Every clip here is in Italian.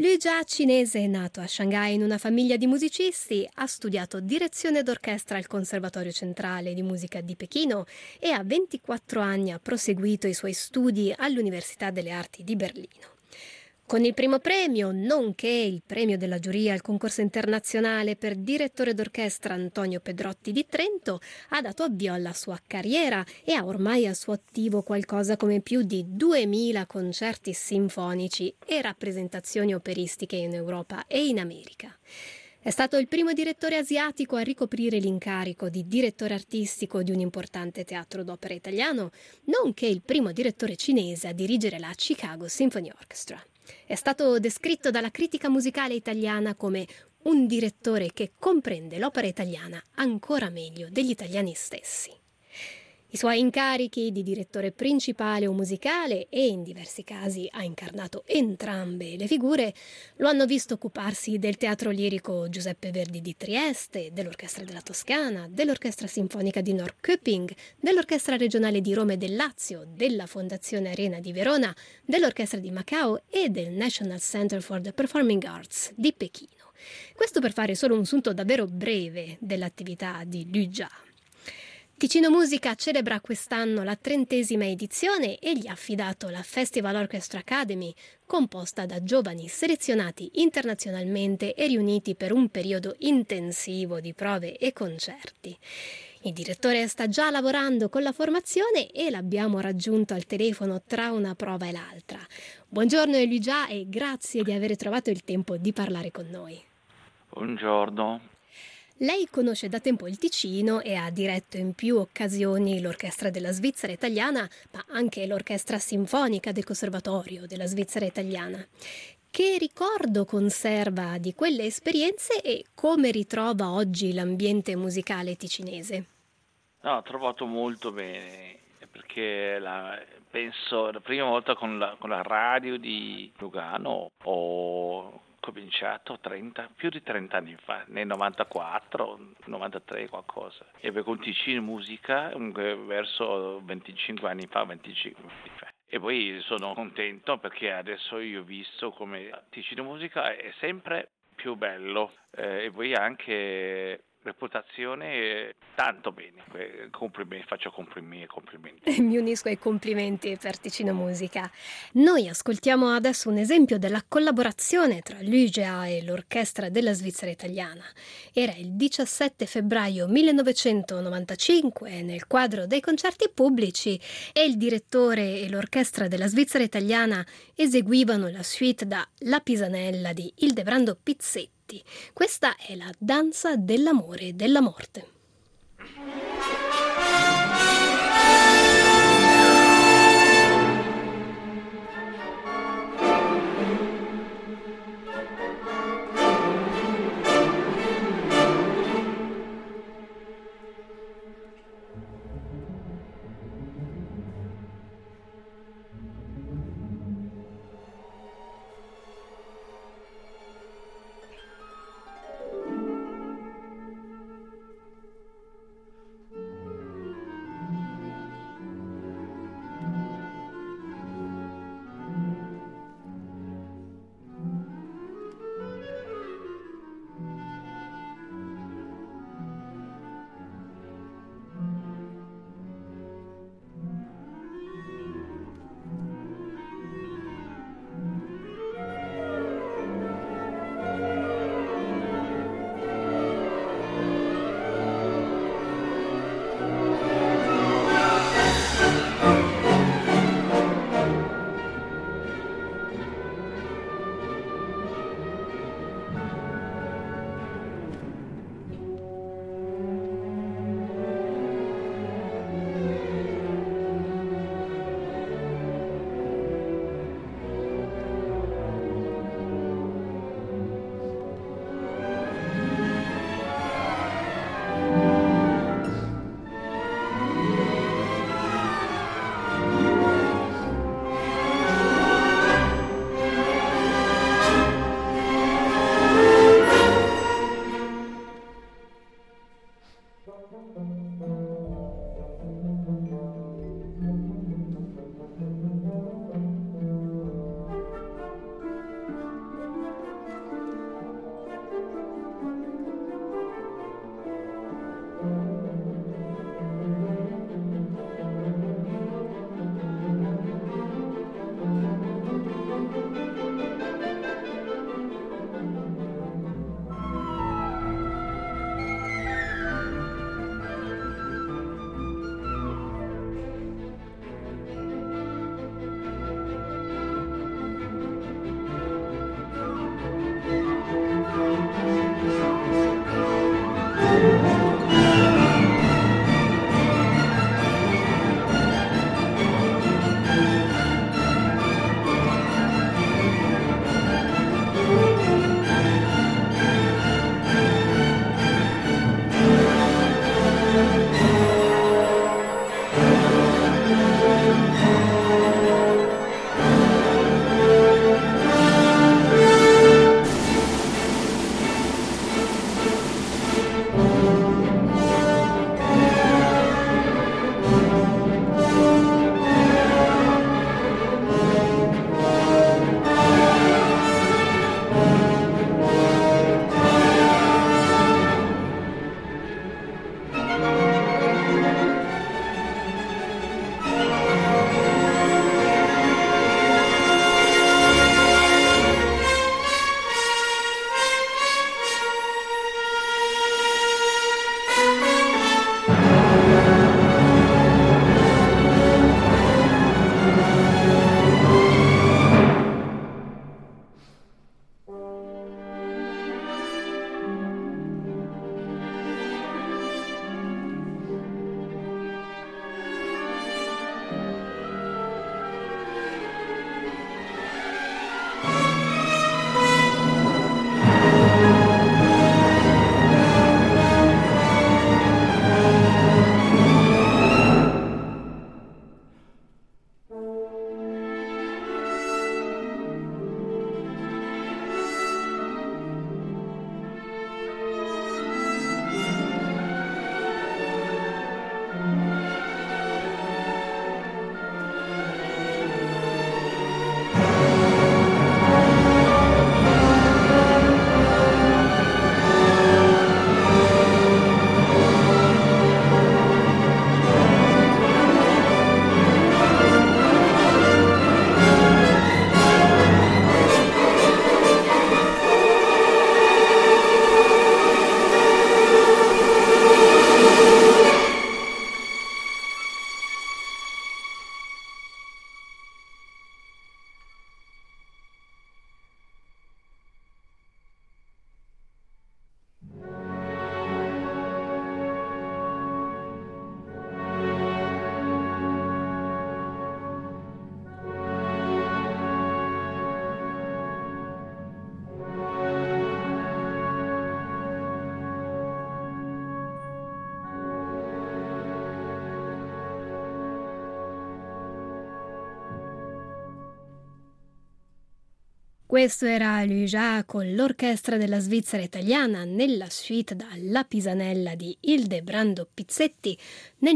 Liu Jia, cinese, nato a Shanghai in una famiglia di musicisti, ha studiato direzione d'orchestra al Conservatorio Centrale di Musica di Pechino e a 24 anni ha proseguito i suoi studi all'Università delle Arti di Berlino. Con il primo premio, nonché il premio della giuria al concorso internazionale per direttore d'orchestra Antonio Pedrotti di Trento, ha dato avvio alla sua carriera e ha ormai al suo attivo qualcosa come più di 2000 concerti sinfonici e rappresentazioni operistiche in Europa e in America. È stato il primo direttore asiatico a ricoprire l'incarico di direttore artistico di un importante teatro d'opera italiano, nonché il primo direttore cinese a dirigere la Chicago Symphony Orchestra. È stato descritto dalla critica musicale italiana come un direttore che comprende l'opera italiana ancora meglio degli italiani stessi. I suoi incarichi di direttore principale o musicale, e in diversi casi ha incarnato entrambe le figure, lo hanno visto occuparsi del Teatro Lirico Giuseppe Verdi di Trieste, dell'Orchestra della Toscana, dell'Orchestra Sinfonica di Norrköping, dell'Orchestra Regionale di Roma e del Lazio, della Fondazione Arena di Verona, dell'Orchestra di Macao e del National Center for the Performing Arts di Pechino. Questo per fare solo un sunto davvero breve dell'attività di Liu Jia. Ticino Musica celebra quest'anno la 30ª edizione e gli ha affidato la Festival Orchestra Academy, composta da giovani selezionati internazionalmente e riuniti per un periodo intensivo di prove e concerti. Il direttore sta già lavorando con la formazione e l'abbiamo raggiunto al telefono tra una prova e l'altra. Buongiorno Liu Jia e grazie di aver trovato il tempo di parlare con noi. Buongiorno. Lei conosce da tempo il Ticino e ha diretto in più occasioni l'Orchestra della Svizzera Italiana, ma anche l'Orchestra Sinfonica del Conservatorio della Svizzera Italiana. Che ricordo conserva di quelle esperienze e come ritrova oggi l'ambiente musicale ticinese? No, ho trovato molto bene, perché penso la prima volta con la radio di Lugano ho cominciato più di 30 anni fa, nel 94, 93 qualcosa. E per con Ticino Musica verso 25 anni fa, 25 anni fa. E poi sono contento perché adesso io ho visto come Ticino Musica è sempre più bello e poi anche reputazione tanto bene. Complimenti, faccio complimenti. Mi unisco ai complimenti per Ticino Musica. Noi ascoltiamo adesso un esempio della collaborazione tra Liu Jia e l'Orchestra della Svizzera Italiana. Era il 17 febbraio 1995 nel quadro dei concerti pubblici e il direttore e l'Orchestra della Svizzera Italiana eseguivano la suite da La Pisanella di Ildebrando Pizzetti. Questa è la danza dell'amore e della morte. Questo era Luja con l'orchestra della Svizzera italiana nella suite da La Pisanella di Ildebrando Pizzetti nel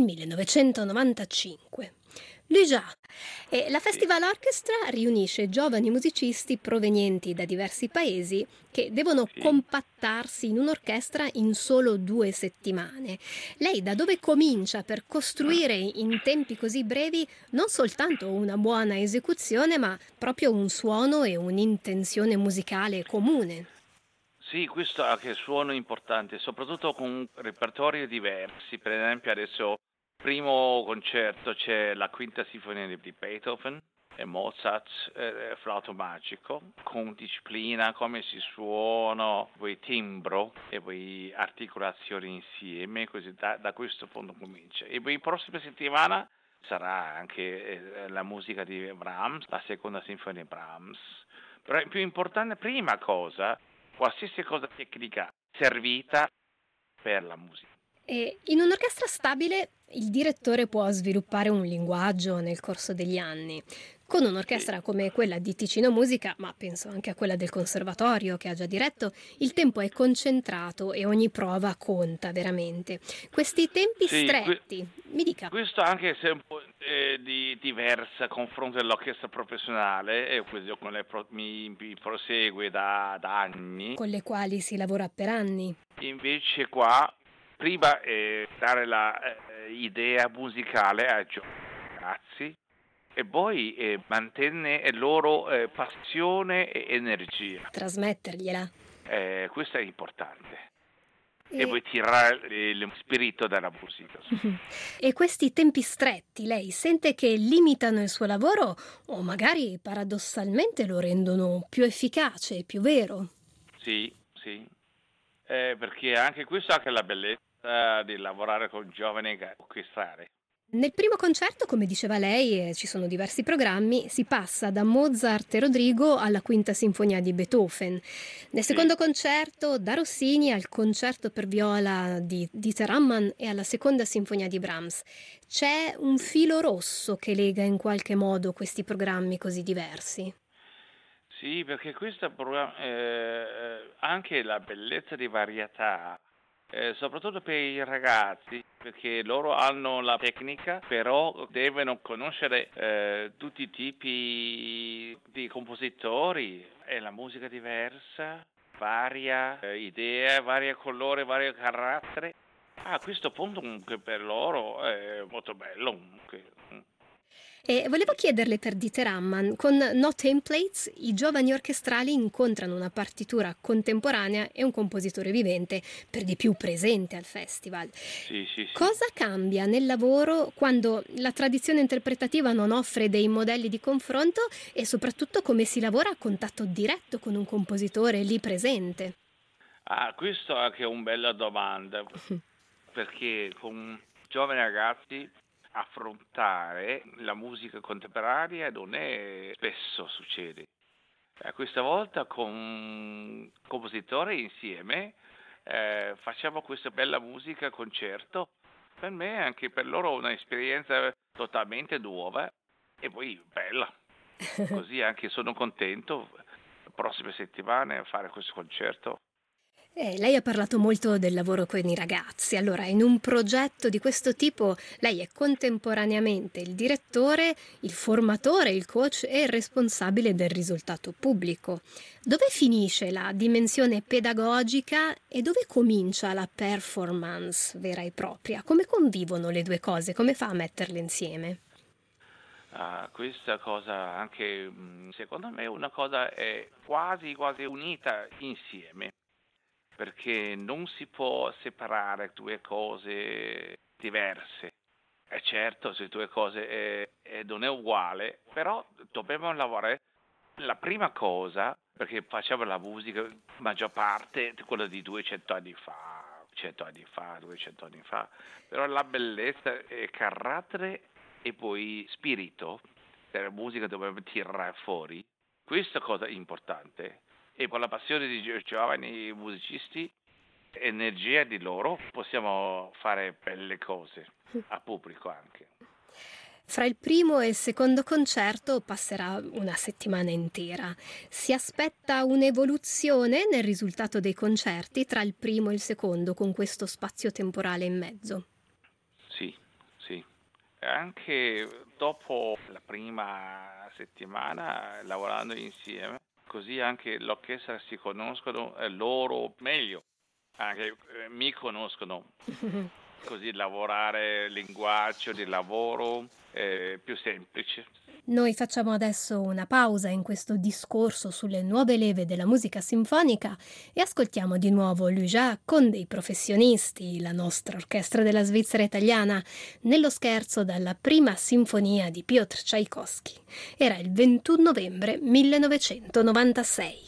1995. Luja. E la Sì, Festival Orchestra riunisce giovani musicisti provenienti da diversi paesi che devono sì. compattarsi in un'orchestra in solo 2 settimane. Lei da dove comincia per costruire in tempi così brevi non soltanto una buona esecuzione, ma proprio un suono e un'intenzione musicale comune? Sì, questo ha che suono importante, soprattutto con repertori diversi. Per esempio adesso, primo concerto c'è la quinta sinfonia di Beethoven e Mozart, flauto magico, con disciplina, come si suona, poi timbro e poi articolazioni insieme, così da questo punto comincia. E poi prossima settimana sarà anche la musica di Brahms, la seconda sinfonia di Brahms. Però è più importante, prima cosa, qualsiasi cosa tecnica servita per la musica. E in un'orchestra stabile il direttore può sviluppare un linguaggio nel corso degli anni. Con Sì, un'orchestra come quella di Ticino Musica, ma penso anche a quella del conservatorio che ha già diretto, il tempo è concentrato e ogni prova conta veramente. Questi tempi sì, stretti, mi dica, questo anche se è un po' diversa a confronto dell'orchestra professionale, e questo con mi prosegue da anni. con le quali si lavora per anni. Invece qua, prima dare la idea musicale ai ragazzi e poi mantenere loro passione e energia. Trasmettergliela. Questo è importante. E E, poi tirare lo spirito dalla musica. e questi tempi stretti, lei sente che limitano il suo lavoro o magari paradossalmente lo rendono più efficace, più vero? Sì, sì. Perché anche questo ha anche la bellezza di lavorare con giovani e orchestrare. Nel primo concerto, come diceva lei, ci sono diversi programmi, si passa da Mozart e Rodrigo alla Quinta Sinfonia di Beethoven. Nel Sì. secondo concerto, da Rossini al concerto per viola di Dieter Ammann e alla Seconda Sinfonia di Brahms. C'è un Sì. filo rosso che lega in qualche modo questi programmi così diversi. Sì, perché questo programma, anche la bellezza di varietà, soprattutto per i ragazzi, perché loro hanno la tecnica, però devono conoscere tutti i tipi di compositori e la musica diversa, varia idea, varia colore, vario carattere. A questo punto comunque per loro è molto bello comunque. E volevo Sì. chiederle per Dieter Ammann, con No Templates i giovani orchestrali incontrano una partitura contemporanea e un compositore vivente, per di più presente al festival. Sì, sì, sì. Cosa cambia nel lavoro quando la tradizione interpretativa non offre dei modelli di confronto e soprattutto come si lavora a contatto diretto con un compositore lì presente? Ah, questo anche è una bella domanda, perché con giovani ragazzi affrontare la musica contemporanea non è spesso succede. Questa volta con un compositore insieme facciamo questa bella musica concerto. Per me e anche per loro è un'esperienza totalmente nuova e poi bella. Così anche sono contento, prossime settimane a fare questo concerto. Lei ha parlato molto del lavoro con i ragazzi. Allora, in un progetto di questo tipo, lei è contemporaneamente il direttore, il formatore, il coach e il responsabile del risultato pubblico. Dove finisce la dimensione pedagogica e dove comincia la performance vera e propria? Come convivono le due cose? Come fa a metterle insieme? Questa cosa anche, secondo me una cosa è quasi unita insieme, perché non si può separare due cose diverse. È certo, se due cose non è uguale, però dobbiamo lavorare. La prima cosa, perché facciamo la musica, maggior parte di quella di 200 anni fa, 100 anni fa, 200 anni fa, però la bellezza è carattere e poi spirito della musica dobbiamo tirare fuori. Questa cosa è importante. E con la passione di giovani musicisti, energia di loro, possiamo fare belle cose, a pubblico anche. Fra il primo e il secondo concerto passerà una settimana intera. Si aspetta un'evoluzione nel risultato dei concerti tra il primo e il secondo, con questo spazio temporale in mezzo. Sì, sì. E anche dopo la prima settimana lavorando insieme, così anche l'orchestra si conoscono loro meglio, anche mi conoscono, così lavorare il linguaggio di lavoro è più semplice. Noi facciamo adesso una pausa in questo discorso sulle nuove leve della musica sinfonica e ascoltiamo di nuovo Luja con dei professionisti, la nostra orchestra della Svizzera italiana, nello scherzo dalla prima sinfonia di Piotr Tchaikovsky. Era il 21 novembre 1996.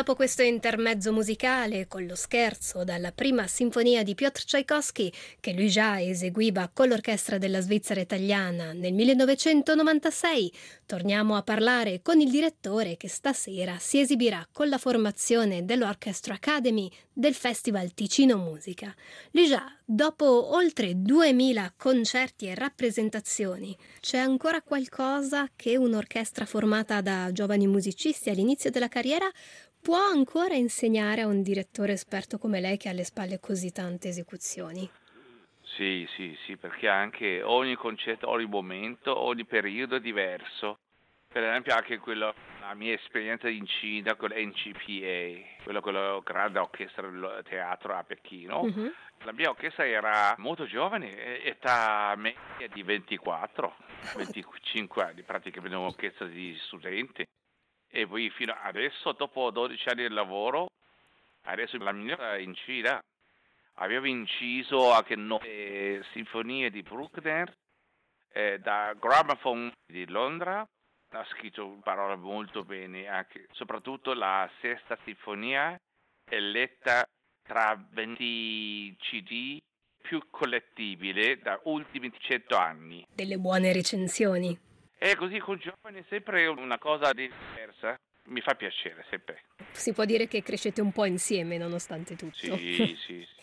Dopo questo intermezzo musicale, con lo scherzo dalla prima sinfonia di Piotr Tchaikovsky, che lui già eseguiva con l'Orchestra della Svizzera Italiana nel 1996, torniamo a parlare con il direttore che stasera si esibirà con la formazione dell'Orchestra Academy del Festival Ticino Musica. Lui già, dopo oltre 2000 concerti e rappresentazioni, c'è ancora qualcosa che un'orchestra formata da giovani musicisti all'inizio della carriera può ancora insegnare a un direttore esperto come lei che ha alle spalle così tante esecuzioni? Sì, sì, sì, perché anche ogni concetto, ogni momento, ogni periodo è diverso. Per esempio anche la mia esperienza in Cina con l'NCPA, quella grande orchestra del teatro a Pechino. Mhm. La mia orchestra era molto giovane, età media di 24, 25 anni, praticamente un'orchestra di studenti. E poi fino adesso, dopo 12 anni di lavoro, adesso la mia in Cina abbiamo inciso anche 9 sinfonie di Bruckner, da Gramophone di Londra. Ha scritto parole molto bene, anche, soprattutto la sesta sinfonia è letta tra 20 CD più collettibile da ultimi 100 anni. Delle buone recensioni. E così con giovani è sempre una cosa diversa. Mi fa piacere sempre. Si può dire che crescete un po' insieme nonostante tutto. Sì, sì, sì.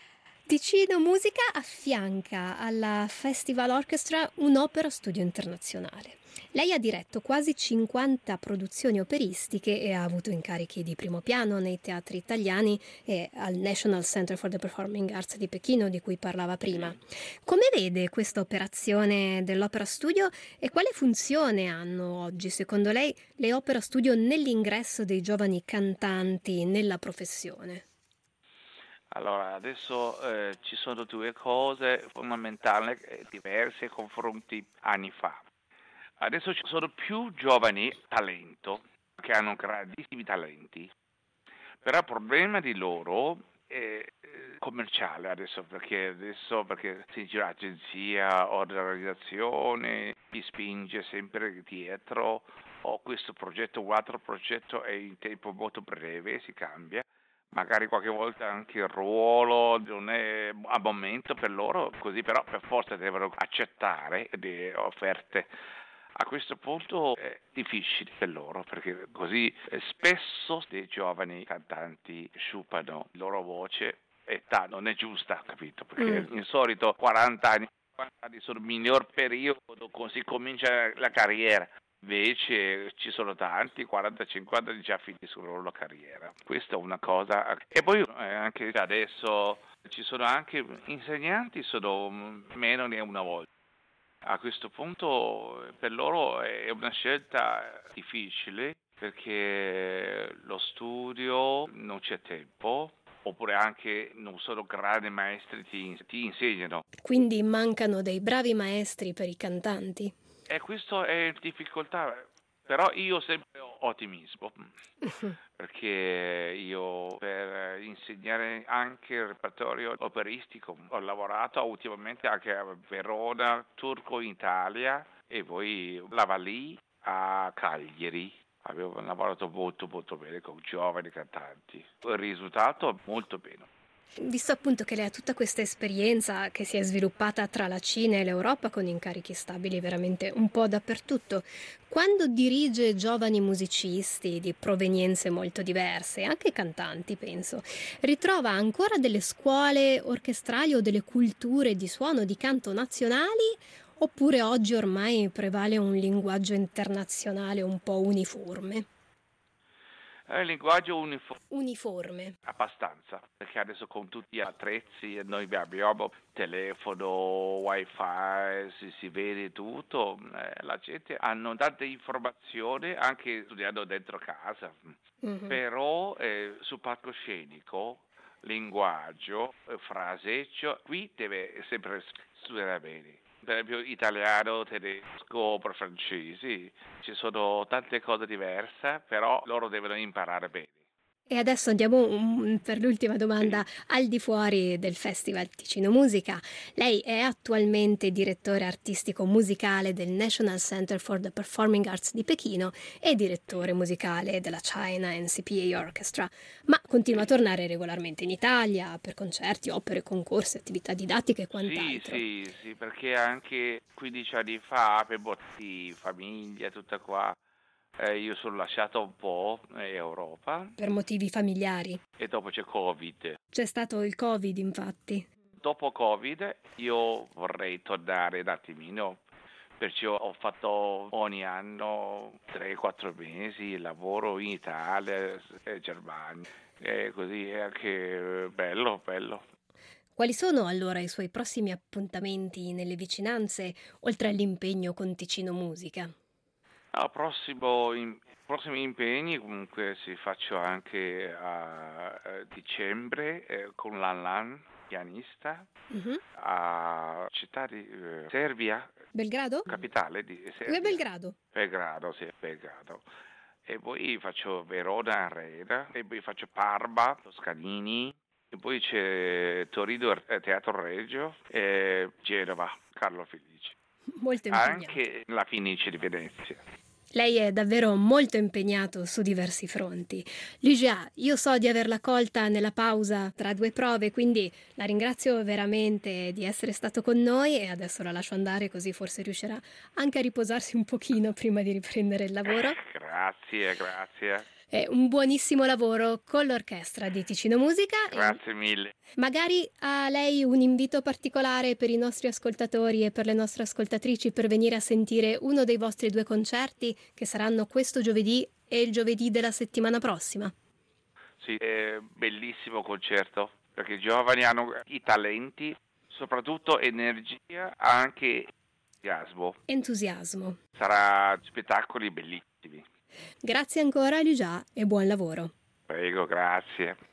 Ticino Musica affianca alla Festival Orchestra un'opera studio internazionale. Lei ha diretto quasi 50 produzioni operistiche e ha avuto incarichi di primo piano nei teatri italiani e al National Center for the Performing Arts di Pechino, di cui parlava prima. Sì. Come vede questa operazione dell'opera studio e quale funzione hanno oggi, secondo lei, le opera studio nell'ingresso dei giovani cantanti nella professione? Allora, adesso ci sono due cose fondamentali diverse confronti anni fa. Adesso ci sono più giovani talento che hanno grandissimi talenti, però il problema di loro è commerciale perché si gira agenzia, organizzazione, ti spinge sempre dietro, o questo progetto o altro progetto è in tempo molto breve, si cambia. Magari qualche volta anche il ruolo non è a momento per loro, così però per forza devono accettare le offerte. A questo punto è difficile per loro perché così spesso dei giovani cantanti sciupano la loro voce, età non è giusta, capito? Perché in solito 40 anni, 50 anni sono il miglior periodo, così comincia la carriera. Invece ci sono tanti, 40-50 già finiscono la loro carriera. Questa è una cosa. E poi anche adesso ci sono anche insegnanti, sono meno di una volta. A questo punto per loro è una scelta difficile perché lo studio non c'è tempo, oppure anche non sono grandi maestri ti insegnano. Quindi mancano dei bravi maestri per i cantanti. E questo è difficoltà, però io ho sempre ottimismo, perché io per insegnare anche il repertorio operistico ho lavorato ultimamente anche a Verona, Turco in Italia e poi Lavallì a Cagliari. Avevo lavorato molto molto bene con giovani cantanti. Il risultato è molto bene. Visto appunto che lei ha tutta questa esperienza che si è sviluppata tra la Cina e l'Europa con incarichi stabili veramente un po' dappertutto, quando dirige giovani musicisti di provenienze molto diverse, anche cantanti penso, ritrova ancora delle scuole orchestrali o delle culture di suono, di canto nazionali, oppure oggi ormai prevale un linguaggio internazionale un po' uniforme? Il linguaggio Uniforme. abbastanza, perché adesso con tutti gli attrezzi noi abbiamo telefono, wifi, si vede tutto, la gente hanno tante informazioni anche studiando dentro casa, Mhm. però sul palcoscenico, linguaggio, fraseggio, qui deve sempre studiare bene. Per esempio italiano, tedesco, francese, ci sono tante cose diverse, però loro devono imparare bene. E adesso andiamo per l'ultima domanda Sì, al di fuori del Festival Ticino Musica. Lei è attualmente direttore artistico musicale del National Center for the Performing Arts di Pechino e direttore sì, musicale della China NCPA Orchestra, ma continua a sì. tornare regolarmente in Italia per concerti, opere, concorsi, attività didattiche e Sì, quant'altro. sì, sì, perché anche 15 anni fa, per motivi di famiglia, tutta qua, io sono lasciato un po' Europa Per motivi familiari. e dopo c'è Covid. C'è stato il Covid, infatti. Dopo Covid io vorrei tornare un attimino, perciò ho fatto ogni anno 3-4 mesi lavoro in Italia e Germania, e così è anche bello, bello. Quali sono allora i suoi prossimi appuntamenti nelle vicinanze, oltre all'impegno con Ticino Musica? Prossimi impegni comunque si faccio anche a dicembre con l'Alan, pianista, Mhm. a città di Serbia, Belgrado? capitale di Serbia, Belgrado. Belgrado, sì, Belgrado. E poi faccio Verona Arena, e poi faccio Parma, Toscanini, e poi c'è Torino Teatro Regio e Genova, Carlo Felici. Molto impegnato. Anche la Fenice di Venezia. Lei è davvero molto impegnato su diversi fronti. Ligia, io so di averla colta nella pausa tra due prove, quindi la ringrazio veramente di essere stato con noi e adesso la lascio andare così forse riuscirà anche a riposarsi un pochino prima di riprendere il lavoro. Grazie, grazie, Un buonissimo lavoro con l'orchestra di Ticino Musica e grazie mille. magari a lei un invito particolare per i nostri ascoltatori e per le nostre ascoltatrici per venire a sentire uno dei vostri due concerti che saranno questo giovedì e il giovedì della settimana prossima. Sì, è bellissimo concerto perché i giovani hanno i talenti, soprattutto energia, anche entusiasmo. Entusiasmo. Sarà spettacoli bellissimi. Grazie ancora Ligia e buon lavoro. Prego, grazie.